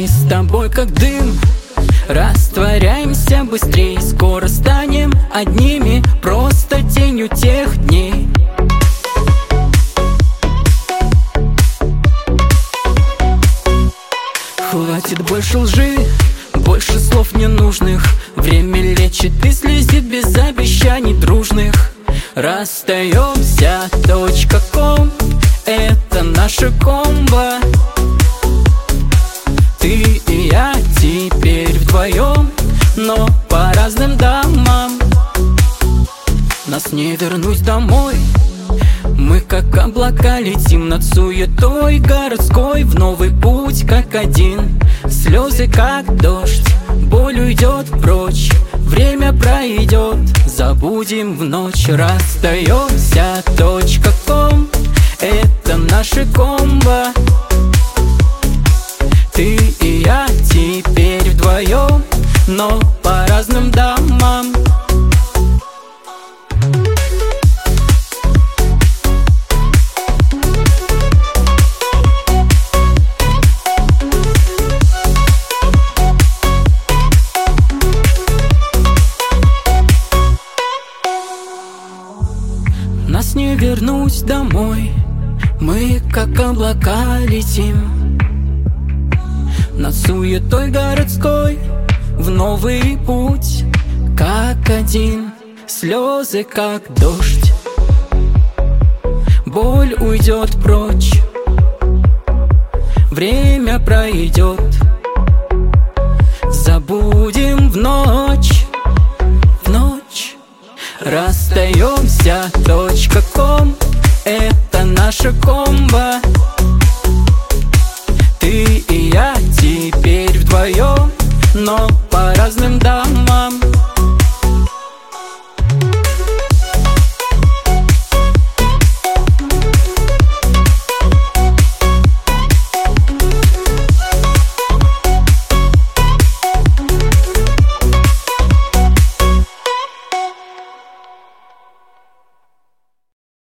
с тобой как дым, растворяемся быстрей. Скоро станем одними, просто тенью тех дней. Хватит больше лжи, больше слов ненужных. Время лечит и слезит без обещаний дружных. Расстаемся, .ком, это наша комбо. Ты и я теперь вдвоем, но по разным домам. Нас не вернуть домой. Мы как облака летим над суетой городской, в новый путь как один. Слезы как дождь, боль уйдет прочь, время пройдет, забудем в ночь. Расстаемся, .ком, это наше комбо. Ты и я теперь вдвоем, но по разным домам. Нас не вернуть домой. Мы как облака летим над суетой городской, в новый путь как один. Слезы как дождь, боль уйдет прочь, время пройдет, забудем в ночь. В ночь расстаемся, .ком, это наша комбо. Ты и я теперь вдвоем,